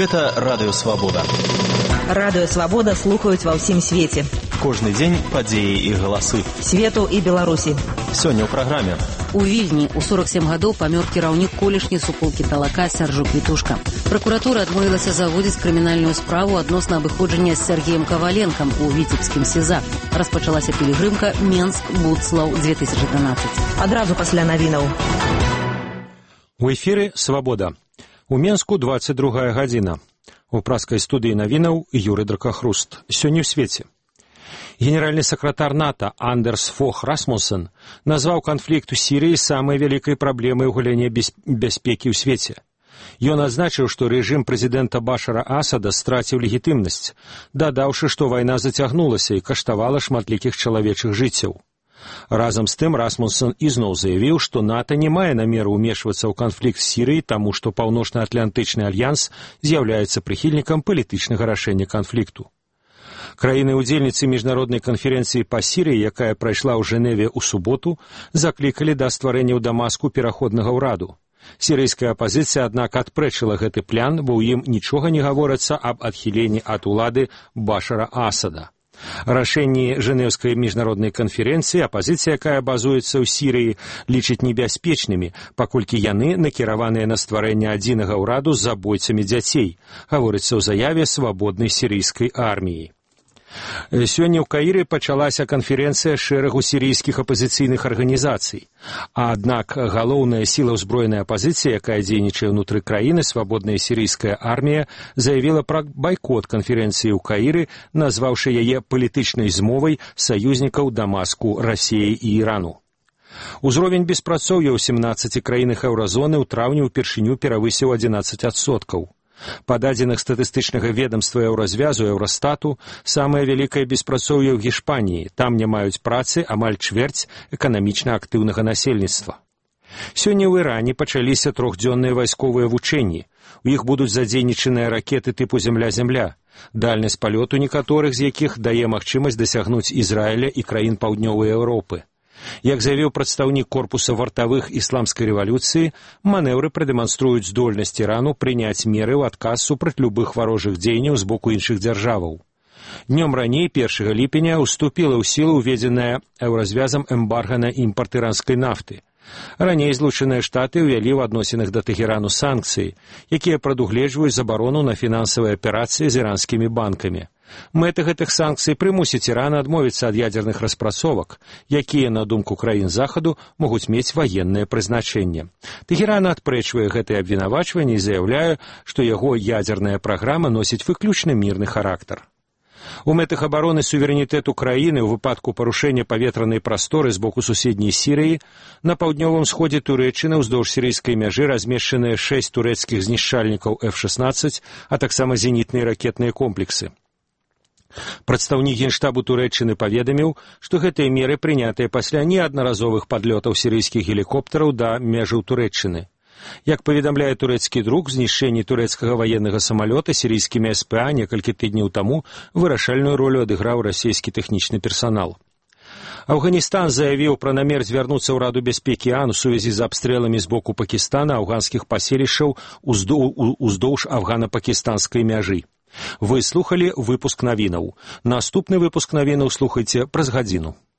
Гэта Радыё Свабода. Радыё Свабода слухаюць ва ўсім свеце. Кожны дзень падзеі і галасы. Свету і Беларусі. Сёння ў праграме. У Вільні ў 47 гадоў памёр кіраўнік колішняй суполкі Талака Сяржу Квітушка. Пракуратура адмовілася заводзіць крымінальную справу адносна абыходжання з Сергеем Каваленкам у Віцебскім СІЗА. Распачалася пілігрымка Менск-Будслаў 2012. Адразу пасля навінаў. У эфіры «Свабода». У Менску 22 гадзіна. У праскай студыі навінаў Юрый Дракахруст. Сёння ў свеце. Генеральны сакратар НАТО Андерс Фох Расмуссен назваў канфлікт у Сірыі самай вялікай праблемай у галіне бяспекі ў свеце. Ён адзначыў, што рэжым прэзідэнта Башара Асада страціў легітымнасць, дадаўшы, што вайна зацягнулася і каштавала шматлікіх чалавечых жыццяў. Разам з тым Расмуссен ізноў заявіў, што НАТО не мае намеру ўмешвацца ў канфлікт з Сірыяй, таму што Паўночна-Атлантычны альянс з'яўляецца прыхільнікам палітычнага рашэння канфлікту. Краіны-удзельніцы міжнароднай канферэнцыі па Сірыі, якая прайшла ў Жэневе ў суботу, заклікалі да стварэння ў Дамаску пераходнага ўраду. Сірыйская апазіцыя, аднак, адпрэчыла гэты план, бо ў ім нічога не гаворыцца аб адхіленні ад улады Башара Асада. Рашэнні Жэнеўскай міжнароднай канферэнцыі апазіцыя, якая базуецца ў Сірыі, лічыць небяспечнымі, паколькі яны накіраваныя на стварэнне адзінага ўраду з забойцамі дзяцей, гаворыцца ў заяве свабоднай сірыйскай арміі. Сёння ў Каіры пачалася канферэнцыя шэрагу сірыйскіх апазіцыйных арганізацый. Аднак галоўная сіла ўзброенай апазіцыі, якая дзейнічае ўнутры краіны, свабодная сірыйская армія, заявіла пра байкот канферэнцыі ў Каіры, назваўшы яе палітычнай змовай саюзнікаў Дамаску, Расіі і Ірану. Узровень беспрацоўя ў 17 краінах еўразоны ў траўні ўпершыню перавысіў 11%. Па дадзеных статыстычнага ведамства еўразвязу Еўрастату, самае вялікае беспрацоўе ў Гішпаніі. Там не маюць працы амаль чвэрць эканамічна актыўнага насельніцтва. Сёння ў Іране пачаліся трохдзённыя вайсковыя вучэнні. У іх будуць задзейнічаныя ракеты тыпу «Зямля-Зямля». Дальнасць палёту некаторых з якіх дае магчымасць дасягнуць Ізраіля і краін паўднёвай Еўропы. Як заявіў прадстаўнік корпуса вартавых ісламскай рэвалюцыі, манеўры прадэманструюць здольнасць Ірану прыняць меры ў адказ супраць любых варожых дзеянняў з боку іншых дзяржаваў. Днём раней, 1 ліпеня, уступіла ў сілу ўведзеная еўразвязам эмбарга на імпарт іранскай нафты. Раней Злучаныя Штаты ўвялі ў адносінах да Тэхерану санкцыі, якія прадугледжваюць забарону на фінансавыя аперацыі з іранскімі банкамі. Мэта гэтых санкцый прымусіць Іран адмовіцца ад ядзерных распрацовак, якія, на думку краін Захаду, могуць мець ваеннае прызначэнне. Тэхеран адпрэчвае гэтыя абвінавачванні і заяўляе, што яго ядзерная праграма носіць выключна мірны характар. У мэтах абароны суверэнітэту краіны ў выпадку парушэння паветранай прасторы з боку суседняй Сірыі на паўднёвым сходзе Турэччыны ўздоўж сірыйскай мяжы размешчаныя 6 турэцкіх знішчальнікаў F-16, а таксама зенітныя ракетныя комплексы. Прадстаўнік Генштабу Турэччыны паведаміў, што гэтыя меры прынятыя пасля неаднаразовых падлётаў сірыйскіх гелікоптараў да межаў Турэччыны. Як паведамляе турэцкі друк, знішчэнне турэцкага ваеннага самалёта сірыйскімі СПА некалькі тыдняў таму вырашальную ролю адыграў расійскі тэхнічны персанал. Афганістан заявіў пра намер звярнуцца ў Раду бяспекі АН у сувязі з абстрэламі з боку Пакістана афганскіх паселішчаў уздоўж афгана-пакістанскай мяжы. Вы слухалі выпуск навінаў. Наступны выпуск навінаў слухайце праз гадзіну.